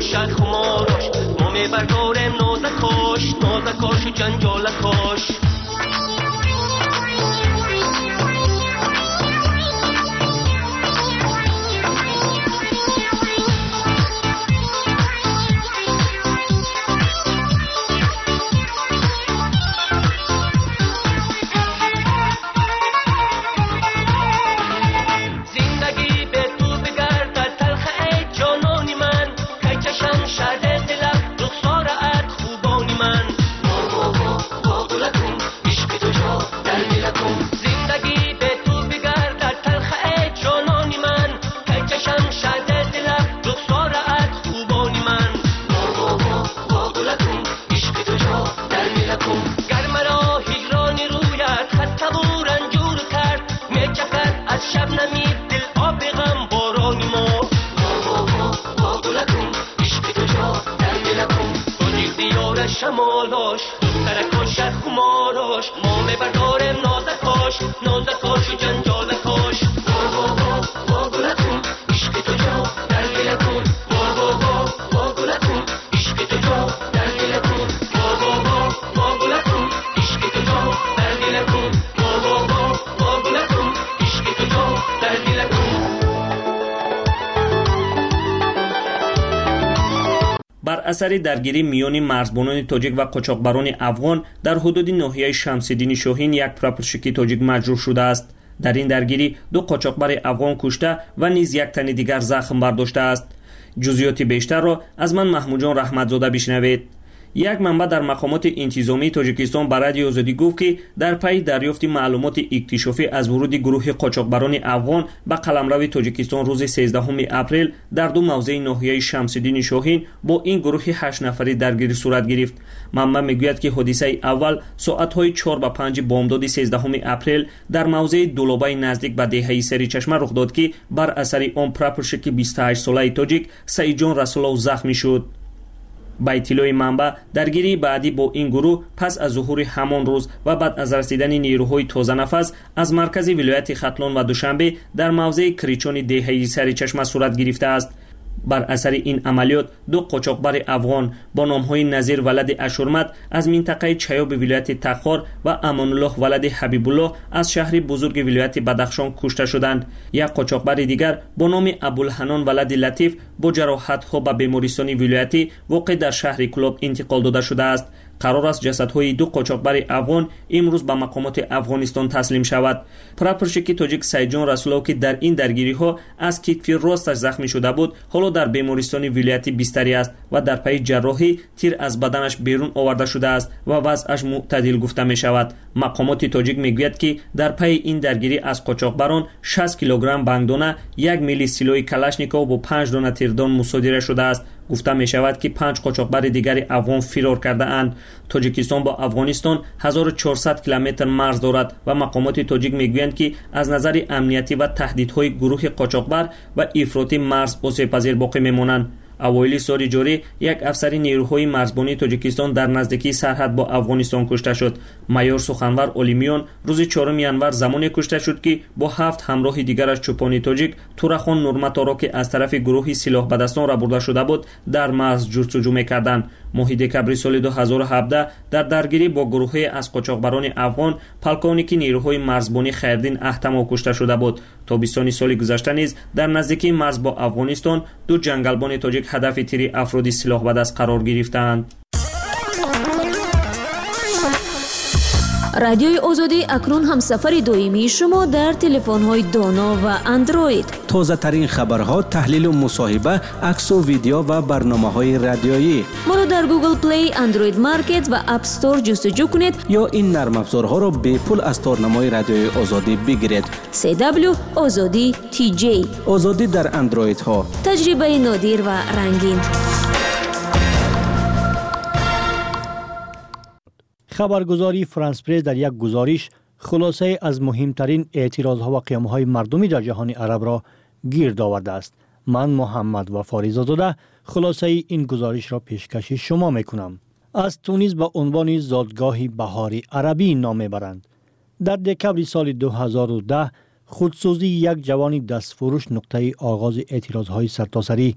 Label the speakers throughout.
Speaker 1: کشد خمارش ما میبرداریم نازکاش نازکاش و جنجالکاش شمالاش دخترکاش از خماراش ما میبرداریم نازکاش نازکاش و جنجالکاش وا گلکون عشق تو جا در دلکون وا گلکون عشق تو جا در دلکون وا گلکون عشق تو جا در دلکون وا گلکون عشق تو جا در دلکون.
Speaker 2: بر اثر درگیری میان مرزبانان تاجیک و قاچاقبران افغان در حدود ناحیه شمس‌الدین شاهین یک پراپورشکی تاجیک مجروح شده است. در این درگیری دو قاچاقبر افغان کشته و نیز یک تن دیگر زخم برداشته است. جزئیات بیشتر را از من محمود جان رحمتزاده بشنوید. یک منبع در مقامات انتظامی تاجیکستان به رادیو آزادی گفت که در پی دریافت معلومات اکتشافی از ورود گروه قاچاقبران افغان به قلمرو تاجیکستان روز 13 اپریل در دو موضع ناحیه شمس‌الدین شاهین با این گروه 8 نفری درگیری صورت گرفت. منبع میگوید که حادثه اول ساعت‌های 4 و 5 بامداد 13 اپریل در موضع دولابه نزدیک به دهه سریچشمه رخ داد که بر اثر آن پراپورشک 28 ساله تاجیک سعید جان رسول‌الله زخمی شد. با اطلاع منبع درگیری بعدی با این گروه پس از ظهور همان روز و بعد از رسیدن نیروهای تازه نفس از مرکز ولایت ختلان و دوشنبه در موضع کریچان دهه سریچشمه صورت گرفته است. بر اثر این عملیات دو قاچاقبر افغان با نام‌های نظیر ولد اشورمت از منطقه چیاب ولایت تخار و امان الله ولد حبیب الله از شهر بزرگ ولایت بدخشان کشته شدند. یک قاچاقبر دیگر با نام ابوالحنان ولد لطیف با جراحت‌ها به بیمارستان ولایتی واقع در شهر کلاب انتقال داده شده است. قرار است جسدهای دو قاچاقبر افغان امروز به مقامات افغانستان تسلیم شود. پراپورشک تاجیک سعید جان رسول‌الله که در این درگیری‌ها از کتف راستش زخمی شده بود حالا در بیمارستان ولایتی بستری است و در پی جراحی تیر از بدنش بیرون آورده شده است و وضعش معتدل گفته می شود. مقامات تاجیک میگوید که در پی این درگیری از قاچاقبران 60 کیلوگرم بانکدانه، 1 میلی سلاح کلاشنیکوف و 5 دانه تیردان مصادره شده است. گفته می شود که 5 قاچاقبر دیگر افغان فرار کرده اند. تاجیکستان با افغانستان 1400 کیلومتر مرز دارد و مقامات تاجیک میگویند که از نظر امنیتی و تهدیدهای گروه قاچاقبر و افراطی مرز آسیب‌پذیر باقی میمانند. اوایل سال جاری یک افسر نیروهای مرزبانی تاجیکستان در نزدیکی سرحد با افغانستان کشته شد. مایور سخنور اولیمیان روز 4 ینور زمانی کشته شد که با 7 همراه دیگرش چوپانی تاجیک تورخان نورمتارا که از طرف گروه سلاح به دستان را برده شده بود در مرز جستجو می‌کردند. ماه دکبر سال 2017 در درگیری با گروهی از قاچاقبران افغان پلکانیکی نیروهای مرزبانی خیردین احتما کشته شده بود. تابستان سال گذشته نیز در نزدیکی مرز با افغانستان دو جنگلبان تاجیک هدف تیر افراد سلاح به دست قرار گرفتند.
Speaker 3: رادیوی آزادی اکنون هم سفر دائمی شما در تلفن‌های دانا و اندروید.
Speaker 4: تازه ترین خبرها، تحلیل و مصاحبه، عکس و ویدیو و برنامه‌های رادیویی.
Speaker 3: ما را در گوگل پلی، اندروید مارکت و اپ استور جستجو کنید
Speaker 4: یا این نرم افزارها را به پول از تارنمای رادیوی آزادی بگیرید.
Speaker 3: CW آزادی TJ
Speaker 4: آزادی در اندروید ها.
Speaker 3: تجربه نادر و رنگین.
Speaker 5: خبرگزاری فرانس پرس در یک گزارش خلاصه از مهمترین اعتراضها و قیام‌های مردمی در جهان عرب را گرد آورده است. من محمد وفاری زاده خلاصه این گزارش را پیشکش شما میکنم. از تونس به عنوان زادگاهی بهار عربی نام میبرند. در دکبر سال 2010 خودسوزی یک جوان دستفروش نقطه آغاز اعتراضهای سرتاسری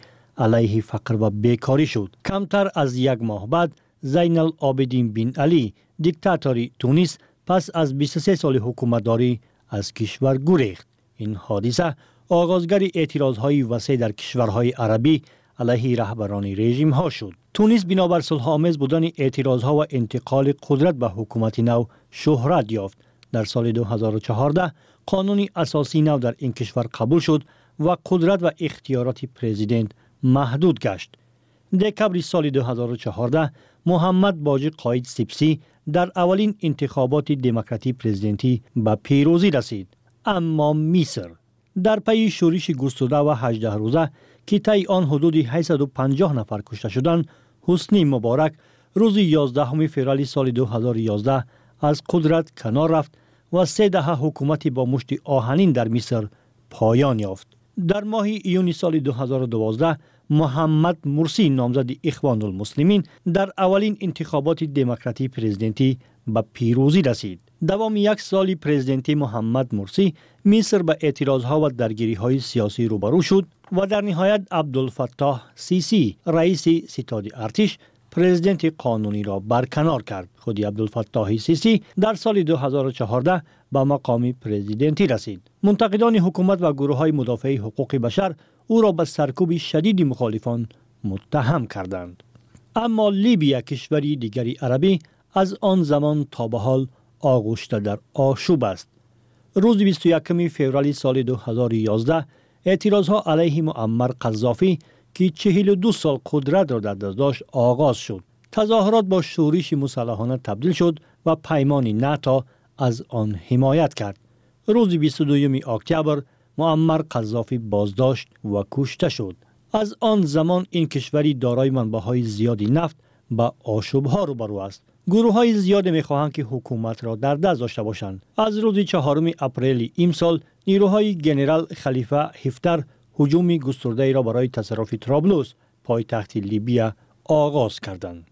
Speaker 5: علیه فقر و بیکاری شد. کمتر از یک ماه بعد زین العابدین بن علی دیکتاتوری تونس پس از 23 سال حکومتداری از کشور گریخت. این حادثه آغازگر اعتراضهای وسیع در کشورهای عربی علیه رهبران رژیم ها شد. تونس بنابر صلح آمیز بودن اعتراضها و انتقال قدرت به حکومت نو شهرت یافت. در سال 2014 قانون اساسی نو در این کشور قبول شد و قدرت و اختیارات پرزیدنت محدود گشت. دکبر سال 2014 محمد باجی قائد سپسی در اولین انتخابات دموکراتی پرزیدنتی به پیروزی رسید. اما مصر در پی شورش گسترده و 18 روزه که طی آن حدود 850 نفر کشته شدند، حسنی مبارک روز 11 فوریه سال 2011 از قدرت کنار رفت و 3 دهه حکومتی با مشت آهنین در مصر پایان یافت. در ماه ایون سال 2012 محمد مرسی نامزد اخوان المسلمین در اولین انتخابات دموکراتی پرزیدنتی به پیروزی رسید. دوام یک سال پرزیدنتی محمد مرسی مصر به اعتراضها و درگیری‌های سیاسی روبرو شد و در نهایت عبدالفتاح سیسی رئیس ستاد ارتش پرزیدنت قانونی را برکنار کرد. خود عبدالفتاح سیسی در سال 2014 به مقام پرزیدنتی رسید. منتقدان حکومت و گروه‌های مدافع حقوق بشر او را به سرکوب شدید مخالفان متهم کردند. اما لیبیا کشوری دیگری عربی از آن زمان تا به حال آغشته در آشوب است. روز 21 فوریه سال 2011 اعتراضها علیه معمر قذافی که 42 سال قدرت را در دست داشت آغاز شد. تظاهرات با شورش مسلحانه تبدیل شد و پیمان ناتو از آن حمایت کرد. روز 22 اکتبر معمر قذافی بازداشت و کشته شد. از آن زمان این کشوری دارای منبع‌های زیادی نفت با آشوب‌ها روبرو است. گروه‌های زیاد می‌خواهند که حکومت را در دست داشته باشند. از روز 4 اپریل امسال نیروهای ژنرال خلیفه حفتر هجوم گسترده‌ای را برای تصرف طرابلس پایتخت لیبیا آغاز کردند.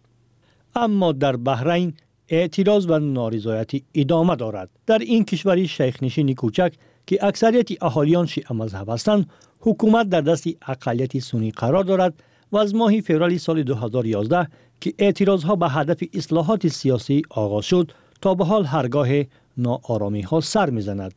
Speaker 5: اما در بحرین اعتراض و نارضایتی ادامه دارد. در این کشوری شیخ نشین کوچک که اکثریت اهالیان شیعه مذهب هستند، حکومت در دست اقلیت سنی قرار دارد و از ماه فوریه سال 2011 که اعتراضها به هدف اصلاحات سیاسی آغاز شد تا به حال هرگاه ناآرامی ها سر میزند.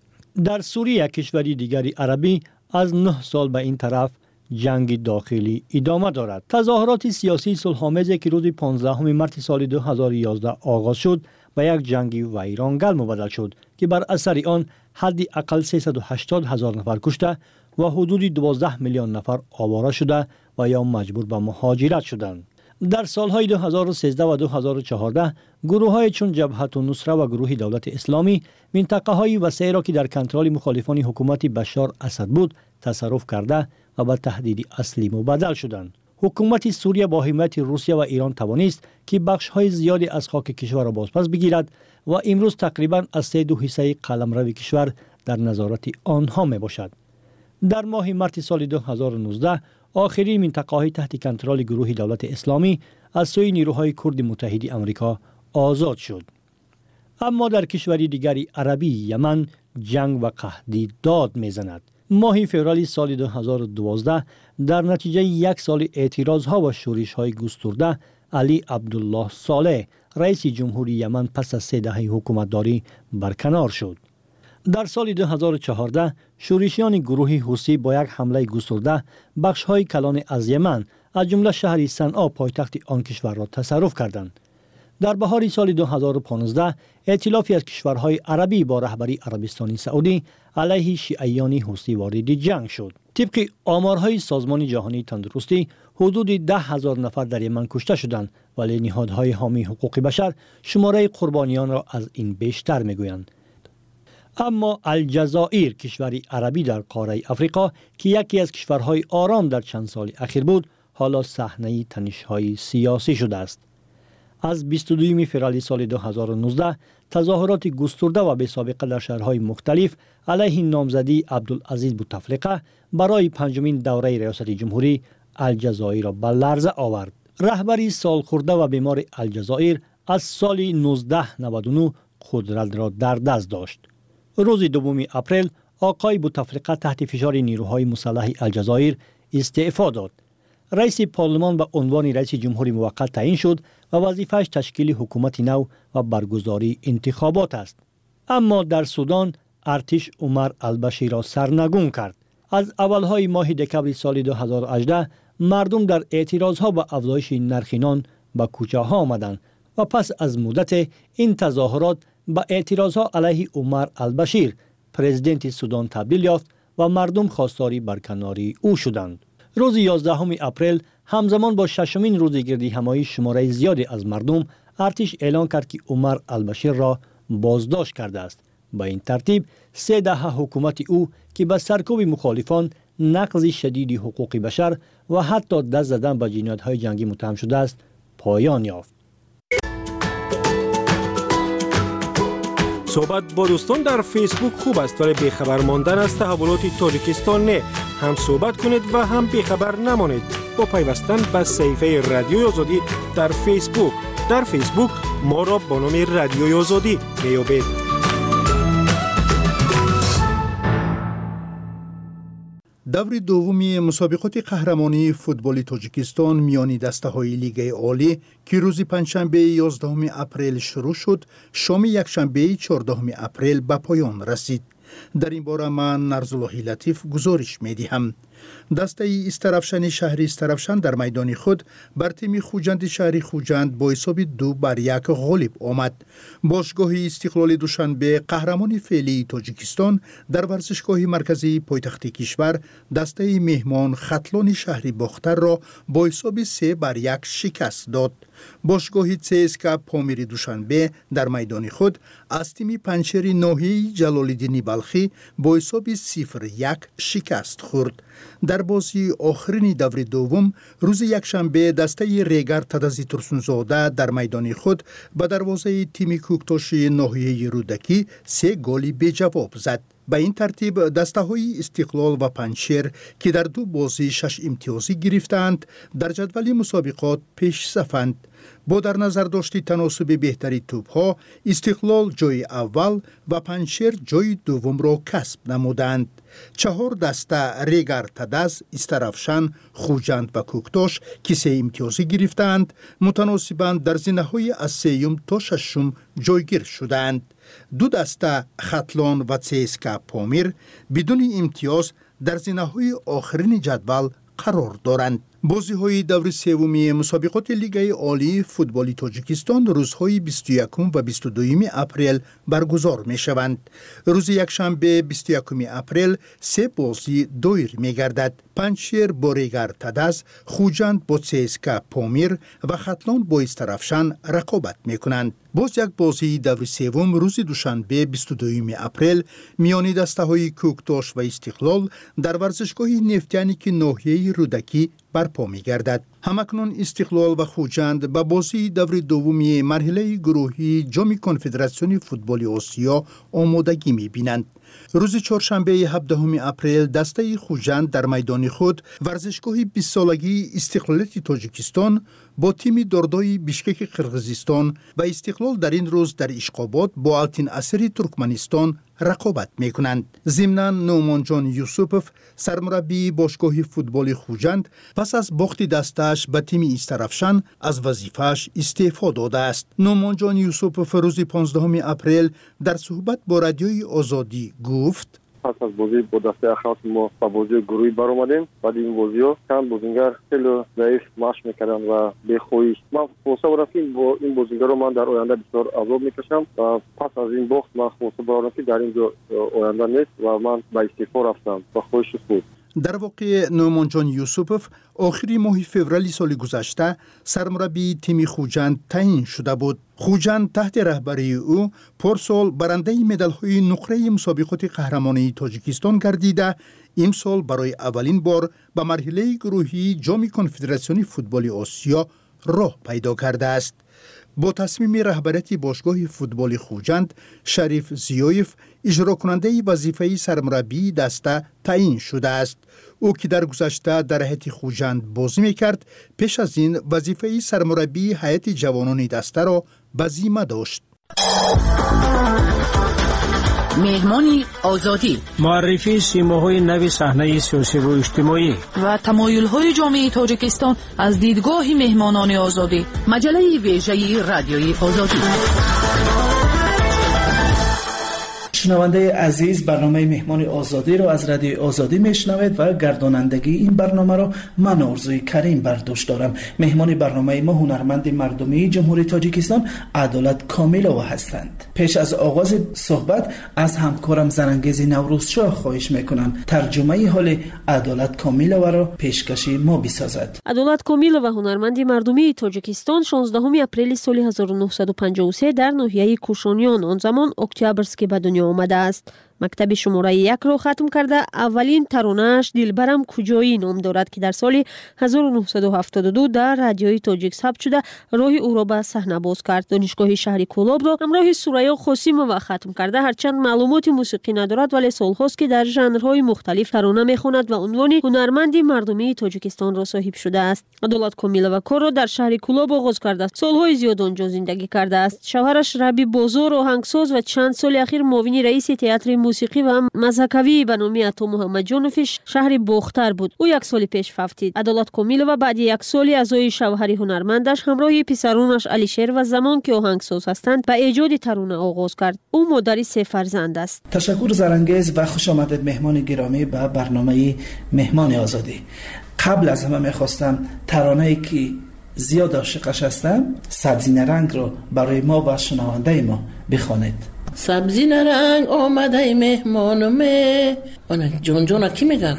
Speaker 5: در سوریه کشوری دیگری عربی از 9 سال به این طرف جنگ داخلی ادامه دارد. تظاهرات سیاسی صلح‌آمیزی که روز 15 مارس سال 2011 آغاز شد به یک جنگ ویرانگر مبدل شد که بر اثر آن حداقل 380,000 نفر کشته و حدود 12 میلیون نفر آواره شده و یا مجبور به مهاجرت شدند. در سالهای 2013 و 2014 گروه‌های چون جبهت النصره و گروه دولت اسلامی منطقه‌های وسیعی را که در کنترل مخالفان حکومت بشار اسد بود تصرف کرده و به تهدید اصلی مبدل شدند. حکومت سوریه با حمایت روسیه و ایران توانست که بخش‌های زیادی از خاک کشور را بازپس بگیرد و امروز تقریباً از 3/2 قلمرو کشور در نظارت آنها میباشد. در ماه مارس سال 2019 آخرین منطقه‌های تحت کنترل گروه دولت اسلامی از سوی نیروهای کرد متحد آمریکا آزاد شد. اما در کشوری دیگری عربی یمن جنگ و قحطی داد میزند. ماه فوریه سال 2012 در نتیجه یک سال اعتراضها و شورش‌های گسترده علی عبدالله صالح رئیس جمهوری یمن پس از 3 دهه حکومتداری برکنار شد. در سال 2014 شورشیان گروه حوثی با یک حمله گسترده بخش‌های کلان از یمن از جمله شهر صنعا پایتخت آن کشور را تصرف کردند. در بهار سال 2015 ائتلافی از کشورهای عربی با رهبری عربستان سعودی علیه شیعیان حوثی وارد جنگ شد. طبق آمارهای سازمان جهانی تندرستی حدود 10,000 نفر در یمن کشته شدند، ولی نهادهای حامی حقوق بشر شماره قربانیان را از این بیشتر میگویند. اما الجزایر کشوری عربی در قاره افریقا که یکی از کشورهای آرام در چند سال اخیر بود، حالا صحنه تنش‌های سیاسی شده است. از 22 فوریه سال 2019 تظاهرات گسترده و بی‌سابقه در شهرهای مختلف علیه نامزدی عبدالعزیز بوتفلیقه برای 5مین دوره ریاست جمهوری الجزایر را به لرزه آورد. رهبری سالخورده و بیمار الجزایر از سال 1999 قدرت را در دست داشت. روز 2 اپریل آقای بوتفلیقه تحت فشار نیروهای مسلح الجزایر استعفا داد. رئیس پارلمان به عنوان رئیس جمهوری موقت تعیین شد و وظیفه‌اش تشکیل حکومت نو و برگزاری انتخابات است. اما در سودان ارتش عمر البشیر را سرنگون کرد. از اولهای ماه دکبر سال 2018 مردم در اعتراضها به افزایش نرخ نان به کوچه‌ها آمدند و پس از مدت این تظاهرات به اعتراضها علیه عمر البشیر پرزیدنت سودان تبدیل یافت و مردم خواستار برکناری او شدند. روز 11 اپریل همزمان با ششمین روز گردی همایی شماره زیادی از مردم ارتش اعلان کرد که عمر البشیر را بازداشت کرده است. با این ترتیب 3 دهه حکومت او که به سرکوب مخالفان، نقض شدید حقوق بشر و حتی دست زدن به جنایت‌های جنگی متهم شده است پایان یافت.
Speaker 6: صحبت با دوستان در فیسبوک خوب است ولی بیخبر ماندن از تحولات تاجیکستان نه. هم صحبت کنید و هم بیخبر نمانید با پیوستن به صفحه رادیوی آزادی در فیسبوک. در فیسبوک ما را با نام رادیوی آزادی میابید.
Speaker 7: دور دومی مسابقات قهرمانی فوتبال تاجیکستان میان دسته‌های لیگ عالی که روز پنجشنبه 11 اپریل شروع شد، شام یکشنبه 14 اپریل به پایان رسید. در این باره من نرزالله لطیف گزارش می‌دهم. دسته استرافشان شهری استرافشان در میدان خود بر تیم خوجند شهری خوجند با حساب 2-1 غالب آمد. باشگاه استقلال دوشنبه قهرمان فعلی تاجیکستان در ورزشگاه مرکزی پایتخت کشور دسته مهمان ختلان شهری باختر را با حساب 3-1 شکست داد. باشگاه CSKA پامیر دوشنبه در میدان خود از تیم پنجشیر ناحیه جلال‌الدین بلخی با حساب 0-1 شکست خورد. در بازی آخرین دور دوم روز یکشنبه دسته ریگر تدزی ترسونزاده در میدان خود به دروازه تیم کوکتاش ناحیه رودکی 3 گل به جواب زد. به این ترتیب دسته های استقلال و پنجشیر که در 2 بازی 6 امتیازی گرفتند در جدول مسابقات پیش صفند. با در نظر داشتی تناسب بهتری توپ ها استقلال جای اول و پنجشیر جای دوم را کسب نمودند. 4 دسته ریگر تدز، استرافشان، خوجند و کوکتاش که 3 امتیازی گرفتند متناسباً در زینه‌های از 3 تا 6 جایگیر شدند. 2 دسته ختلان و CSKA پامیر بدون امتیاز در زینه‌های آخرین جدول قرار دارند. بازی‌های دور سوم مسابقات لیگ عالی فوتبال تاجیکستان روزهای 21 و 22 اپریل برگزار می‌شوند. روز یکشنبه 21 اپریل 3 بازی دایر می‌گردد. پنجشیر با ریگر تدز، خوجند با CSKA پامیر و ختلان با استرافشان رقابت می‌کنند. باز یک بازی دور سوم روز دوشنبه 22 اپریل میان دسته‌های کوکتاش و استقلال در ورزشگاه نفتیانی که ناحیه رودکی برپا می‌گردد. همکنون استقلال و خوجند به بازی دور دومی مرحله گروهی جام کنفدراسیون فوتبال آسیا آمادگی می‌بینند. روز چهارشنبه 17 اپریل دسته خوجند در میدان خود ورزشگاه 20 سالگی استقلالیت تاجیکستان با تیم دردای بیشکک قرقیزستان و استقلال در این روز در اشقاباد با التین اسری ترکمنستان رقابت میکنند. ضمناً نومانجان یوسوپوف سرمربی باشگاه فوتبال خوجند پس از باخت دستش به تیم استرافشان از وظیفه‌اش استعفا داده است. نومانجان یوسوپوف روز 15 اپریل در صحبت با رادیوی آزادی گفت:
Speaker 8: پس از بازی با دسته خاص ما با بازی گروهی برآمدیم. بعد این بازی‌ها چند بازیگر خیلی ضعیف مشق می‌کردن و بی‌خویی. من فوسا برفتیم با این بازیگر رو من در آینده بسیار عذاب می‌کشم و پس از این باخت من فوسا برفتم در اینجا آینده نیست و من به استعفا رفتم و خوش بود.
Speaker 7: در واقع نومانجان یوسوپوف آخری ماه فوریه سال گذشته سرمربی تیم خوجند تعیین شده بود. خوجند تحت رهبری او پارسال برنده مدال‌های نقره مسابقات قهرمانی تاجیکستان گردیده امسال برای اولین بار به مرحله گروهی جام کنفدراسیون فوتبال آسیا راه پیدا کرده است. با تصمیم رهبریت باشگاه فوتبال خوجند شریف زیایف اجرا کننده وظیفه سرمربی دسته تعیین شده است. او که در گذشته در هیئت خوجند بازی می‌کرد پیش از این وظیفه سرمربی هیئت جوانان دسته را به ذمه داشت.
Speaker 9: مهمانی آزادی،
Speaker 4: معرفی سیماهای نو صحنه سیاسی و اجتماعی
Speaker 9: و تمایل‌های جامعه تاجیکستان از دیدگاه مهمانان آزادی. مجله ویژه رادیوی آزادی.
Speaker 10: شنونده عزیز، برنامه مهمان آزادی را از رادیو آزادی میشنوید و گردانندگی این برنامه را من آرزوی کریم بر دوش دارم. مهمان برنامه ما هنرمند مردمی جمهوری تاجیکستان عدالت کامیلووا هستند. پیش از آغاز صحبت از همکارم زرانگیز نوروزشاه خواهش میکنم ترجمه حال عدالت کامیلووا را پیشکشی ما بسازد.
Speaker 3: عدالت کامیلووا هنرمند مردمی تاجیکستان 16 اپریل سال 1953 در ناحیه کوشانیان، آن زمان اکتبرسک، به دنیا آمده است. مکتب شماره 1 را ختم کرده. اولین ترانه‌اش دلبرم کجایی نام دارد که در سال 1972 در رادیوی تاجیک ثبت شده راه او را به صحنه باز کرد. دانشگاه شهر کولاب را همراه سوریا خاسیمووا ختم کرده. هرچند معلومات موسیقی ندارد ولی سالهاست که در ژانرهای مختلف ترانه میخواند و عنوان هنرمند مردمی تاجیکستان را صاحب شده است. عدالت کامیلووا کار را در شهر کولاب آغاز کرده. سالهای زیاد آنجا زندگی کرده است. شوهرش ربی بازار آهنگساز و چند سال اخیر معاون رئیس تئاتر موسیقی و مذهبی به نام عطا محمد جانوفش شهر باختر بود. او 1 سال پیش فوتید. عدالت کامیلووا بعد 1 سال اعضای شوهر هنرمندش همراه پسرانش علیشیر و زمان که آهنگساز هستند به ایجاد ترانه آغاز کرد. او مادر 3 فرزند است.
Speaker 10: تشکر زرانگیز و خوش آمدید مهمان گرامی به برنامه مهمان آزادی. قبل از همه میخواستم ترانه‌ای که زیاد عاشقش هستم، سبزی نرنگ رو برای ما و شنونده ما بخوانید.
Speaker 11: سبزی نرنگ آمده مهمانمه. جان جان کی میگه؟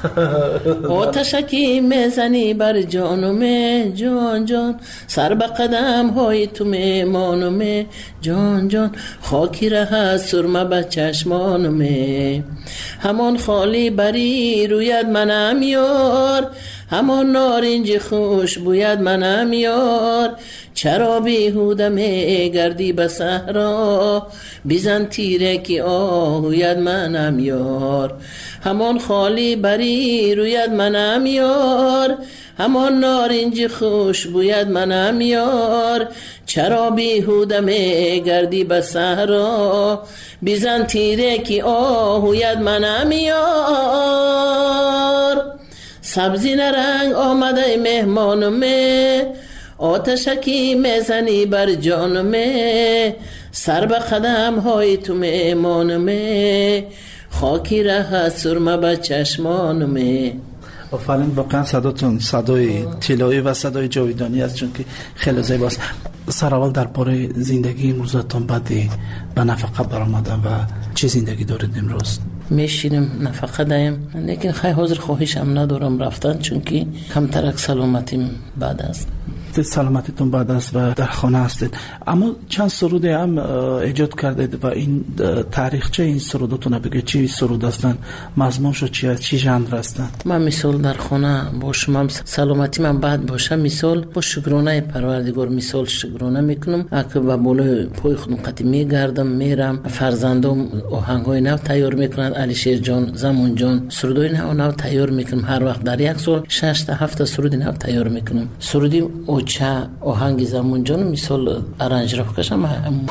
Speaker 11: آتشکی میزنی بر جانمه. جان جان سر به قدم های تو مهمانمه. جان جان خاکی ره سرمه به چشمانمه. همان خالی بری روید منم یار، همان نارنج خوش بوید منم یار. چرا بیهوده می گردی به صحرا، بیزن تیره که آهوید منم یار. همان خالی بری روید منم یار، همان نارنج خوش بوید منم یار. چرا بیهوده می گردی به صحرا، بیزن تیره که آهوید منم یار. سبزی نرنگ آمده مهمانمه، آتشکی میزنی بر جانمه. سر به قدم های تو مهمانمه، خاکی ره سرمه به چشمانمه.
Speaker 10: آفرین، واقعا صداتون صدای طلایی و صدای جاویدانی است، چون که خیلی زیباست. سرآول در باره زندگی امروزتان بعد به نفقه برآمدن و چه زندگی دارید امروز؟
Speaker 11: میشینم نفقه دایم، لیکن خیلی حاضر خواهشم ندارم رفتن، چون که کمترک سلامتیم بعد است.
Speaker 10: سلامتیتون بعد است و در خانه هستید. اما چند سرود هم ایجاد کردید و این تاریخچه این سرودتون بگه چی سرود هستن، مضمونش چی است، چی ژانر هستن؟
Speaker 11: من مثال در خانه باشم، سلامتی من بعد باشه، مثال با شکرانه پروردگار مثال شکرانه میکنم. اگه با بالای پای خودم قطعی میگردم میرم، فرزندم آهنگای نو تیار میکنند، علیشیر جان، زمان جان سرودای نو تیار میکنم. هر وقت در 1 سال 6 تا 7 سرود نو تیار میکنم. سرودی چه آهنگ زمان جان مثال ارنج را بکشم.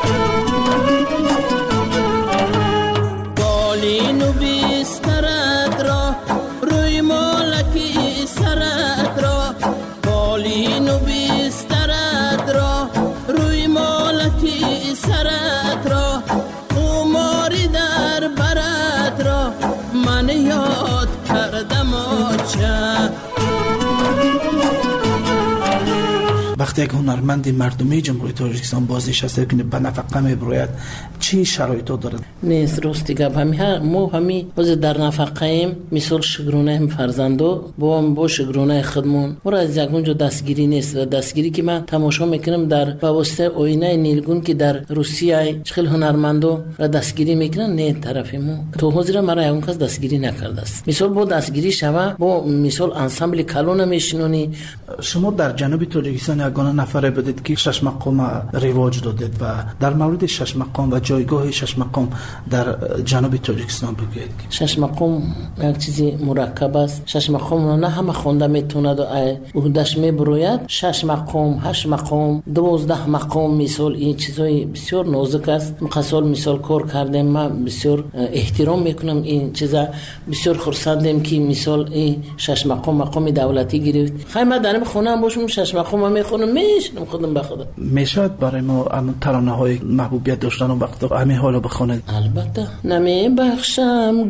Speaker 11: بالینو بیسترد را روی مالکی سرد را، بالینو بیسترد را روی مالکی سرد را. خماری در برد را من یاد کردم آچه.
Speaker 10: وقتی یک هنرمند مردمی جمهوری تاجیکستان بازنشسته کنه به نفقه میبراید، چی شرایطی دارد؟
Speaker 11: نیست راستی گپ ما همی باز در نفقه ایم. مثال شکرانه هم فرزندو با شکرانه خودمون برای از یکونجا دستگیری نیست. و دستگیری که من تماشا میکنم در واسطه آینه نیلگون که در روسیه خیلی هنرمندو را دستگیری میکنن، نه طرف ما تو حاضر مرا اون کس دستگیری نکرده است. مثال با دستگیری شوه با مثال انسامبل کلون میشنونی.
Speaker 10: شما در جنوب تاجیکستان یک یگانه نفره بودید که شش مقام رواج دادید و در مورد شش مقام و جایگاه شش مقام در جنوب تاجیکستان بگویید.
Speaker 11: شش مقام یک چیزی مرکب است. شش مقام نه همه خونده میتونه و عهده‌اش میبروید. 6 مقام، 8 مقام، 12 مقام مثال این چیزای بسیار نازک است. مقصال مثال کار کردیم، من بسیار احترام میکنم این چیزا. بسیار خرسندم که مثال این 6 مقام دولتی گرفت. خیلی من در خونه باشم 6 مقام میخونم میشنم خودم به خودم.
Speaker 10: میشد برای ما ترانه های محبوبیت داشتن و وقتا همین حالو بخونید؟
Speaker 11: البته. نمیبخشم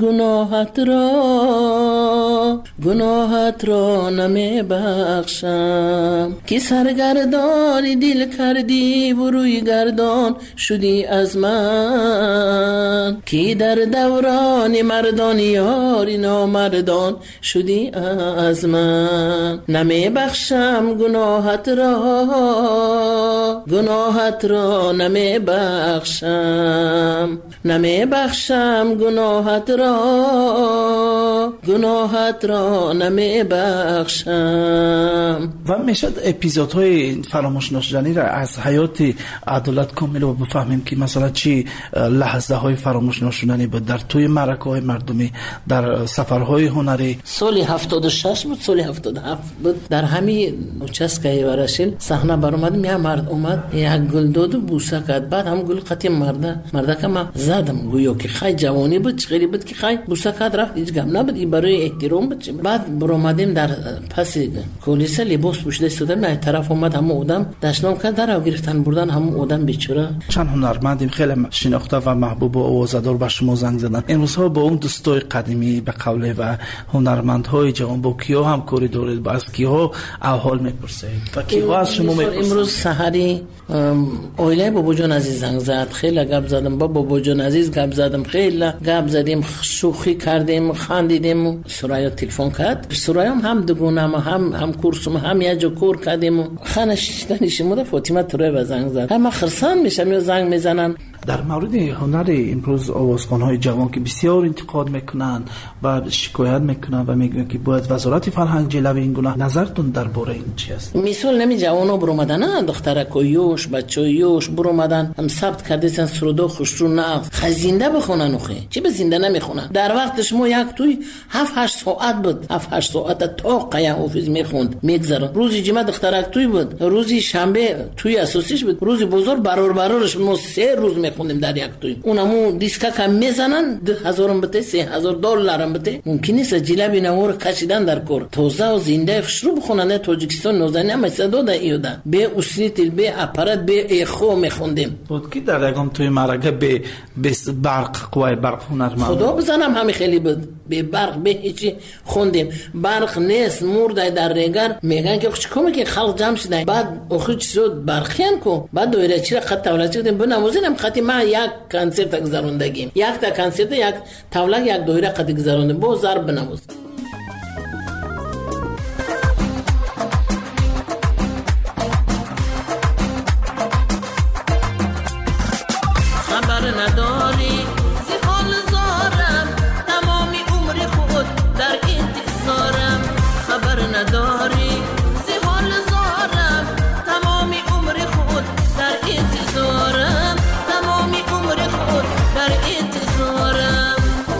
Speaker 11: گناهت را نمیبخشم که سرگردانی دل کردی و روی گردان شدی از من، که در دوران مردان یاری نامردان شدی از من. نمیبخشم گناهت را نمیبخشم گناهت را نمیبخشم.
Speaker 10: و میشد اپیزودهای فراموش نشدنی را از حیات عدالت کامل و بفهمیم که مثلا چی لحظه های فراموش نشدنی بود در توی معرکه های مردمی، در سفرهای هنری؟
Speaker 11: سال 76 بود، سال 77 بود. در همین چسکای ورشل صحنه برآمدم، یه مرد اومد یک گل داد و بوسه کرد. بعد هم گل قطعی مرده که من زدم، گویا که خیلی جوانی بود، چغیری بود که خیلی بوسه کرد رفت، هیچ گم نبود، این برای احترام بود. بعد برآمدیم در پس کلیسا لباس پوشیده استادم، نه طرف اومد همون آدم دشنام کرد، در گرفتن بردن همون آدم بیچاره.
Speaker 10: چند هنرمندیم خیلی شناخته و محبوب و آوازدار به شما زنگ زدن. امروزها با اون دوستای قدیمی به قوله و هنرمندهای جوان با کیا همکاری دارید؟ از کیا احوال میپرسید و کیا از شما میپرسید؟
Speaker 11: امروز سحری اویله بابا جان عزیز زنگ زد، خیلی گپ زدم با بابا جان عزیز، گپ زدم، خیلی گپ زدیم، شوخی کردیم، خندیدیم. سرایا تلفن کرد، سرایا هم دگونم هم کورسم هم یه جا کور کردیم. خانشتنی شما فاطمه تروی زنگ زد، هم خرسان میشم یا زنگ میزنن.
Speaker 10: در مورد هنر امروز آوازخوان‌های جوان که بسیار انتقاد میکنن و شکایت میکنن و میگن که باید وزارت فرهنگ جلوی این گناه، نظرتون درباره این چی است؟
Speaker 11: مثال نمی جوانا برآمدن، دخترکویوش بچویوش برآمدن، هم ثبت کردن سرودا خوشرو نغز خزینده بخونن. اخی چی به زنده نمیخونن؟ در وقتش ما یک توی 7-8 ساعت بود، 7-8 ساعت تا قیا حافظ میخوند میگذره. روزی جمعه دخترک توی بود، روزی شنبه توی اساسیش بود، روزی بزرگ برارش ما 3 روز خوندیم در یک توی. اونمو دیسکا کم میزنن، 2000 بته، $3000 بته. ممکن نیست جلبی نور کشیدن در کور توزه و زنده شروع بخونن. تاجیکستان نوزنی هم صدا ده ایودا به اوسیتل به اپارات به اخو میخوندیم.
Speaker 10: بود که در یکم توی مرگه به برق قوای برق هنرمند
Speaker 11: خدا بزنم همین خیلی بود، به برق به هیچی خوندیم. برق نیست مرده در رنگر میگن که چیکار که خلق جمع شدن. بعد اخو چیزود برقیان کو بعد دویره چی خط تولد کردیم بنمازینم خطی ما یک کنسرت گذروندگیم، یک تا کنسرت یک تولد یک دویره قد گذروندیم با ضرب بنماز. خبر نداری زی حال زارم، تمامی عمر خود در انتظارم. خبر نداری زی حال زارم، تمامی عمر خود در انتظارم، تمامی عمر خود در انتظارم.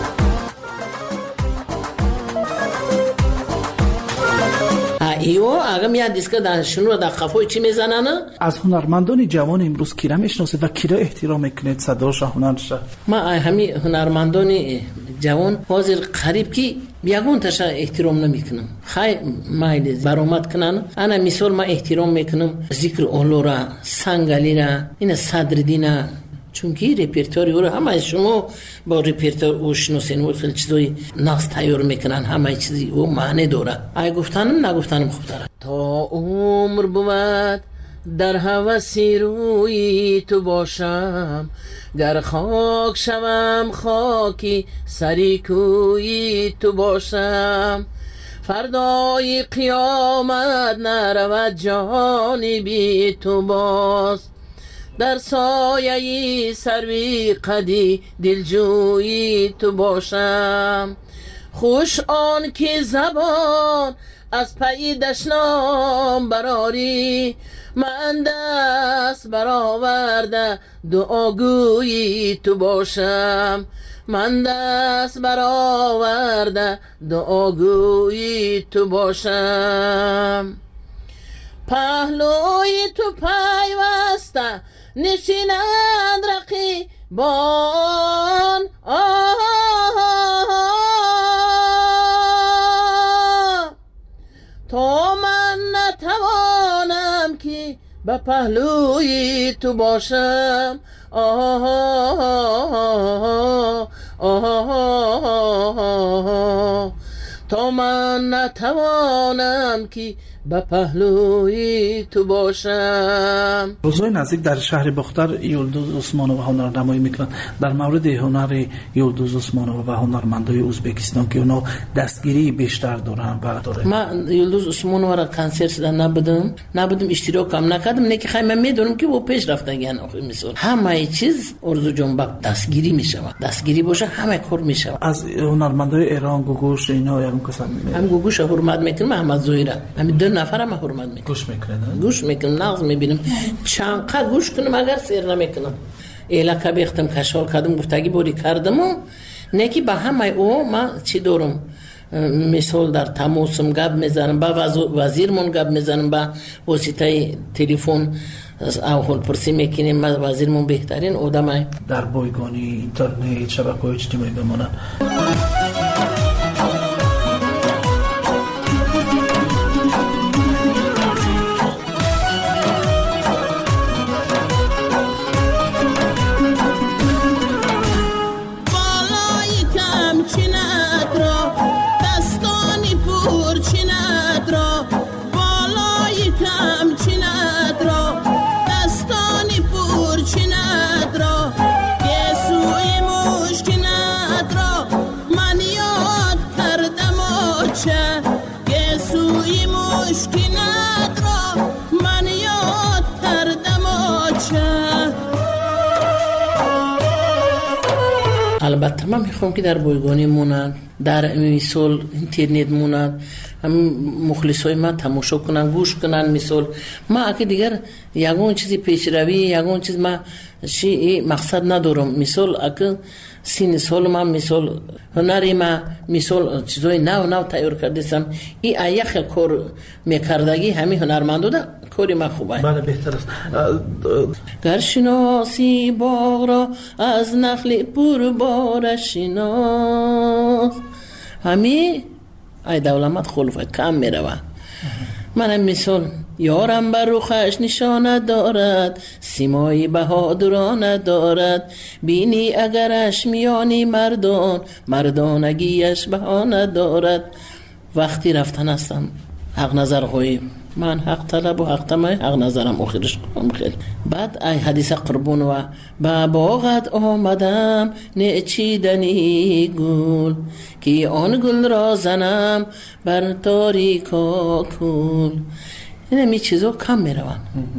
Speaker 11: ایو اگم یاد دیسک دانشون رو در خفای چی میزنن؟
Speaker 10: از هنرمندان جوان امروز کی را میشناسید و کی را احترام میکنید صداش هنرش؟
Speaker 11: ما همین هنرمندان جوان حاضر قریب کی بیگون تاشا احترام نمیکنم، خیلی مایل برآمد کنن. انا مثال ما احترام میکنم ذکر اولورا، سنگالی را، این صدرالدین، چون که رپرتوری رو همه شما با رپرتور اوشناسین و خیلی چیزای نقص تیار میکنن، همه چیزی و معنی داره. ای گفتنم نگفتنم خوب داره. تا عمر بود در هوسی روی تو باشم، گر خاک شوم خاکی سری کوی تو باشم. فردای قیامت نرود جانی بی تو باز، در سایه سروی قدی دلجویی تو باشم. خوش آن که زبان از پی دشنام براری، من دست برآورده دعاگوی تو باشم، من دست برآورده دعاگوی تو باشم. پهلوی تو پیوسته نشینند رقیبان، تا من نتوانم که به پهلوی تو باشم. تا من نتوانم که به پهلوی تو باشم.
Speaker 10: روزهای نزدیک در شهر بختر یلدوز عثمانووا هنرنمایی میکنند. در مورد هنر یلدوز عثمانووا و هنرمندای ازبکستان که اونا دستگیری بیشتر دارن و داره.
Speaker 11: من یلدوز عثمانووا را کنسرت دادم نبودم اشتراکم نکردم، نه که خیلی میدونم که او پیش رفتگن. مثلا همه چیز ارزو جنبک دستگیری میشود، دستگیری باشه همه کار میشود.
Speaker 10: از هنرمندای ایران گوگوش اینا یکم کسان
Speaker 11: هم گوگوش حرمت میکنم، محمد زویره همین دو نفر ما حرمت میکنم. گوش میکنم نغز میبینم چنقه گوش کنم اگر سیر نمیکنم. ایلکه بیختم کشال کردم گفتگی بوری کردم و نکی به همه او ما چی دارم، مثال در تماسم گپ میزنم، با وزیرمون گپ میزنم، با واسطه تلفن اول پرسی میکنیم. ما وزیرمون بهترین آدمه.
Speaker 10: در بایگانی اینترنت شبکه‌های اجتماعی بمونن.
Speaker 11: البته من میخوام که در بایگانی مونن، در مثال اینترنت مونن، هم مخلصای من تماشا کنن گوش کنن. مثال ما اگه دیگر یگون چیزی پیشروی یگون چیز ما مقصد ندارم. مثال اگه سین سال من مثال هنری ما مثال چیزای نو تیار کردم، این ایخ کار میکردگی همین هنرمندو ده کاری من خوبه.
Speaker 10: بله بهتر است.
Speaker 11: گر شناسی باغ را از نخل پر بارش شناس، همین ای دولمت خلفه کم میروه. من مثال یارم بر روخش نشانه دارد، سیمایی بهادرانه دارد، بینی اگرش میانی مردانگیش بهانه دارد. وقتی رفتن هستم حق نظر خویی من حق طلب و حق تمای حق نظرم آخرش کنم خیلی. بعد ای حدیث قربون و با باغت آمدم نچیدنی گل، که آن گل را زنم بر تاریکا کل. این همی چیزا کم میرون،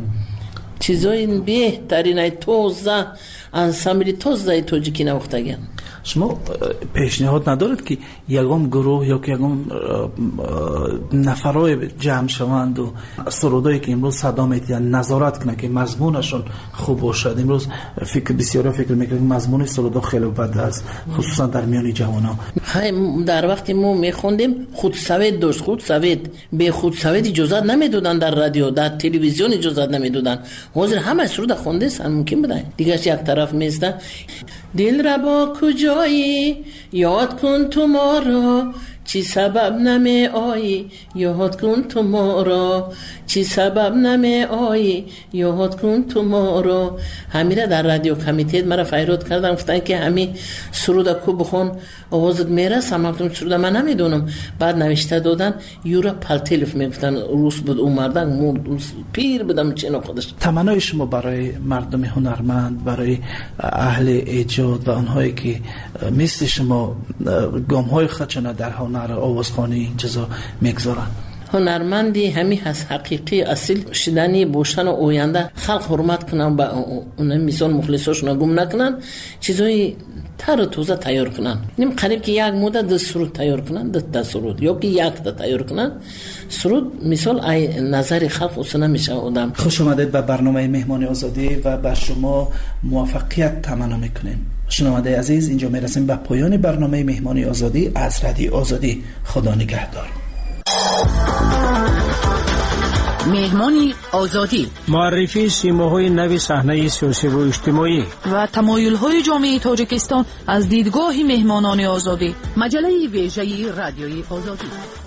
Speaker 11: چیزای بهترین توزه انسامبلی توزه توجیکی نوختگن.
Speaker 10: شما پیشنهاد ندارد که یگام گروه یا که یگام نفرای جمع شوند و سرودایی که امروز صدا میدن نظارت کنند که مضمونشون خوب باشد؟ امروز بسیاری فکر میکنند که مضمون سرودا خیلی بد است، خصوصا در میان جوانان.
Speaker 11: در وقتی ما میخوندیم خودسوید داشت، خودسوید به خودسوید اجازه نمیدادن، در رادیو در تلویزیون اجازه نمیدادن. حاضر همه سرود خونده سن ممکن بدن دیگه یک طرف میسته. دل را با کجایی یاد کن تو ما را، چی سبب نمی آیی یاد کن تو ما را، چی سبب نمی آیی یاد کن تو ما را. همیره در رادیو کمیته مرا فیراد کردن، گفتن که همین سرود کو بخون آوازت میرسه. من سرود من نمیدونم. بعد نوشته دادن یورا پلتلف میگفتن روس بود اون مردن پیر بودم چه خودش.
Speaker 10: تمنای شما برای مردم هنرمند، برای اهل ایجاد و آنهایی که مثل شما گام های خودشون در هنر آوازخوانی این چیزا میگذارن؟
Speaker 11: هنرمندی همین هست حقیقی اصیل شدنی باشن و آینده خلق حرمت کنن با اون میزان مخلصاشون گم نکنن چیزای تر توزه تیار کنن نیم قریب که یک مدت ده سرود تیار کنن ده سرود یا که یک ده تیار کنن سرود مثال ای نظر خلق اصلا نمیشه آدم.
Speaker 10: خوش آمدید به برنامه مهمان آزادی و بر شما موفقیت تمنا میکنیم. شنونده عزیز، اینجا میرسیم به پایان برنامه مهمان آزادی از رادیو آزادی. خدا نگهدار.
Speaker 9: مهمانی آزادی،
Speaker 6: معرفی سیماهای نوی صحنه سیاسی و اجتماعی
Speaker 9: و تمایل‌های جامعه تاجیکستان از دیدگاه مهمانان آزادی. مجله ویژه رادیوی آزادی.